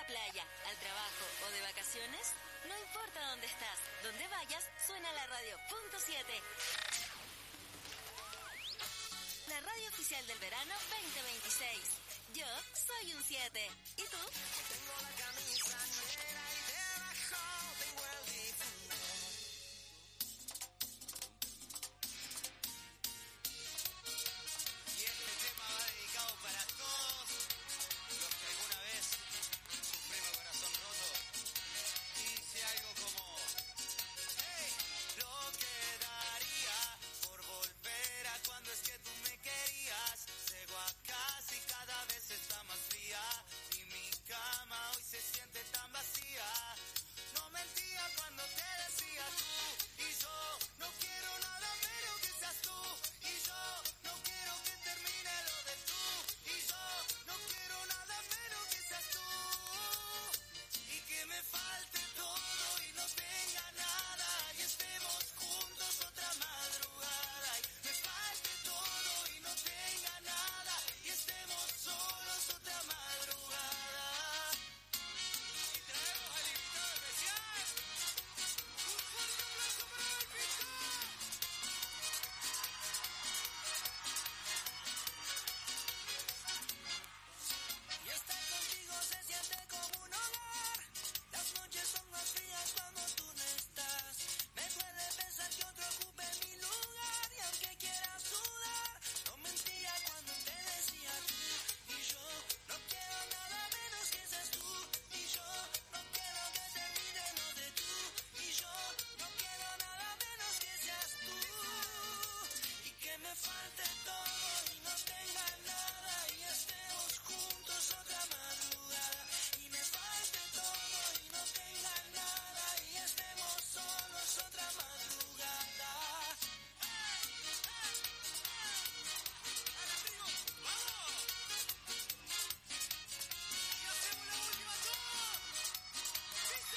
la playa, al trabajo o de vacaciones? No importa dónde estás, donde vayas, suena la radio. Punto 7. La radio oficial del verano 2026. Yo soy un 7. ¿Y tú? Tengo la camisa negra y debajo tengo el difunto. Y este tema va dedicado para todos los que alguna vez sufrimos el corazón roto. Y dice algo como: hey, lo que daría por volver a cuando es que tú me querías. Llego a casa y cada vez está más fría y mi cama hoy se siente tan vacía. No mentía cuando te decía tú y yo no quiero nada menos que seas tú y yo no quiero que termine lo de tú y yo no quiero nada menos que seas tú y que me falte todo y no tenga nada y estemos juntos otra madrugada y me falte todo y no tenga nada y estemos solos otra madrugada. Y traemos al invitado especial. Un fuerte aplauso para el Pito. Y estar contigo se siente como un hogar. Las noches son más frías cuando tú no estás. Me duele pensar que otro ocupe mi lugar. Y aunque quiera sudar, no mentía cuando te decía tú. Y yo no quiero nada menos que seas tú. Y yo no quiero que termine lo de tú. Y yo no quiero nada menos que seas tú. Y que me falte